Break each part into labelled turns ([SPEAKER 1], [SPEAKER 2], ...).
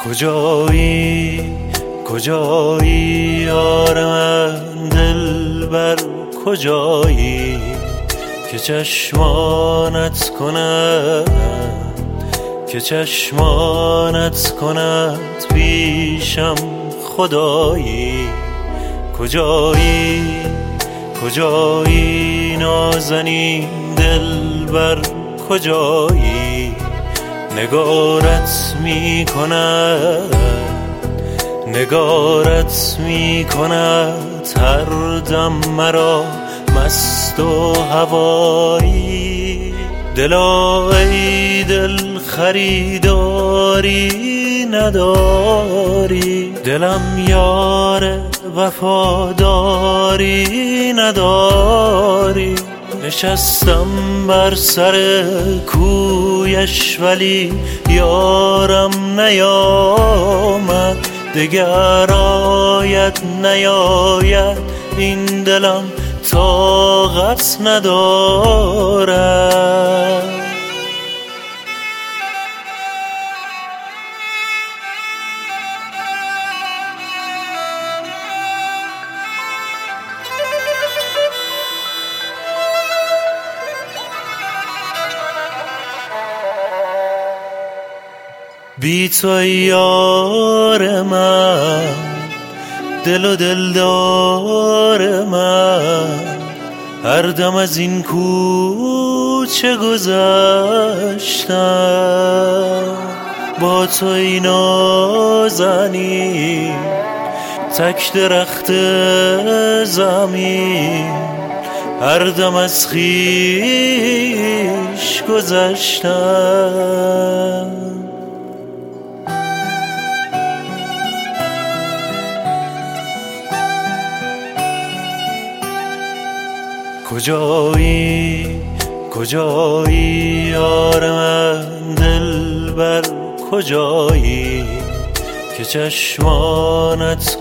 [SPEAKER 1] کجایی یار من دلبر، کجایی که چشمانت کند پیشم خدایی. کجایی نازنین دلبر، کجایی نگارت می کند هر دم مرا مست و هوایی. دلا ای دل خریداری نداری، دلم یار وفاداری نداری. نشستم بر سر کویش ولی یارم نیامد، دگر آید نیاید این دلم طاقت ندارد. بی تو یار من، دل و دلدار من، هر دم از این کوچه گذشتم. با تو ای نازنین تک درخت زمین، هر دم از خویش گذشتم. کجایی یار من دلبر، کجایی که چشمانت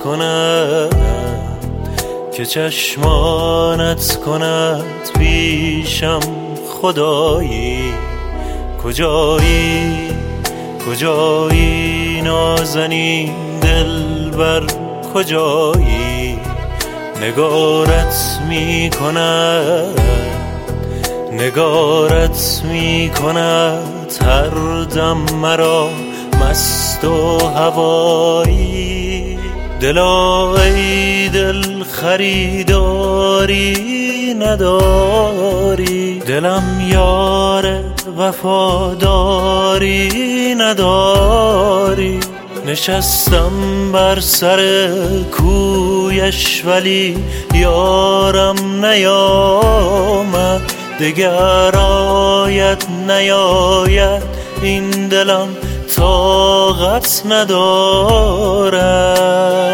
[SPEAKER 1] کند پیشم خدایی. کجایی نازنین دلبر، کجایی نگارت می کند هر دم مرا مست و هوایی. دلا ای دل خریداری نداری، دلم یار وفاداری نداری. نشستم بر سر کویش ولی یارم نیامد، دگر آید نیاید این دلم طاقت ندارد.